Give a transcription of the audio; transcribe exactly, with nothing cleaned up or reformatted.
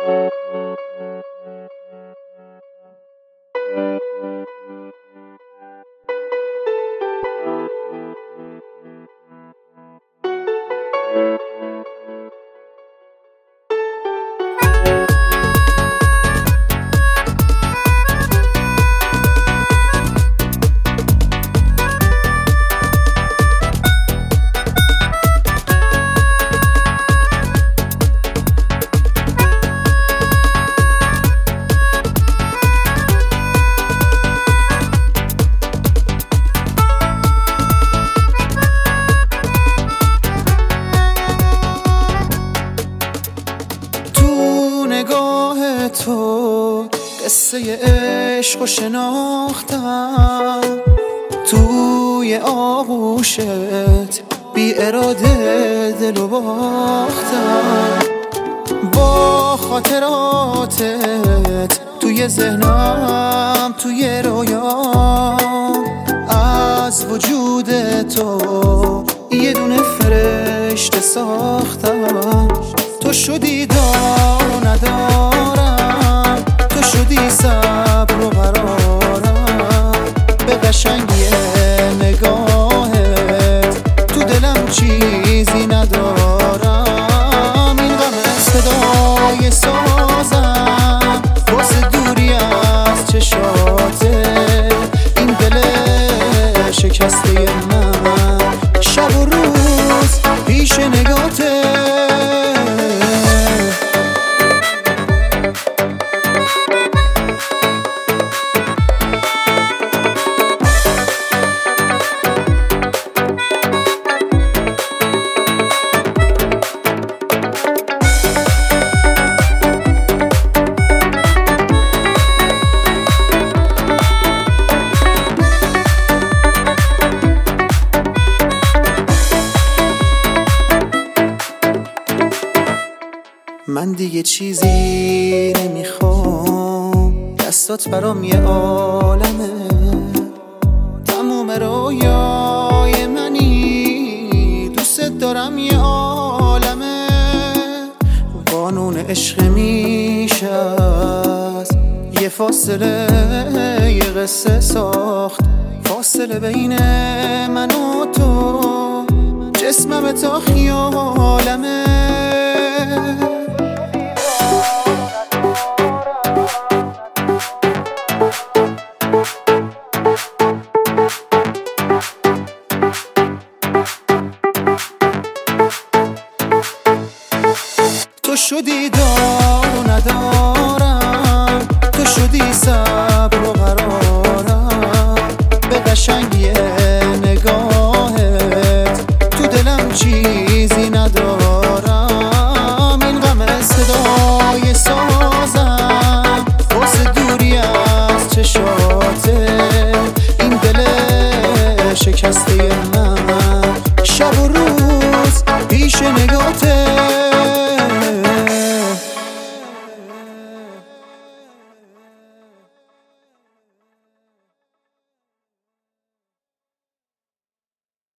تو قصه عشق و شناختم، توی آغوشت بی اراده دلو باختم، با خاطراتت توی ذهنم توی رویام، از وجود تو یه دونه فرشته ساختم. تو شدی دار و ندارم، تو شدی صبر و قرارم، به قشنگی نگاهت تو دلم چیزی ندارم. این غم صدای سازم واسه دوری از چشاته، این دل شکسته من شب و روز پیش نگاته. من دیگه چیزی نمیخوام، دستات برام یه عالمه، تموم رویای منی، دوست دارم یه عالمه. قانون عشق میشست یه فاصله، یه قصه ساخت فاصله بین من و تو، جسمم تا خیالمه. تو شدی دار و ندارم، تو شدی صبر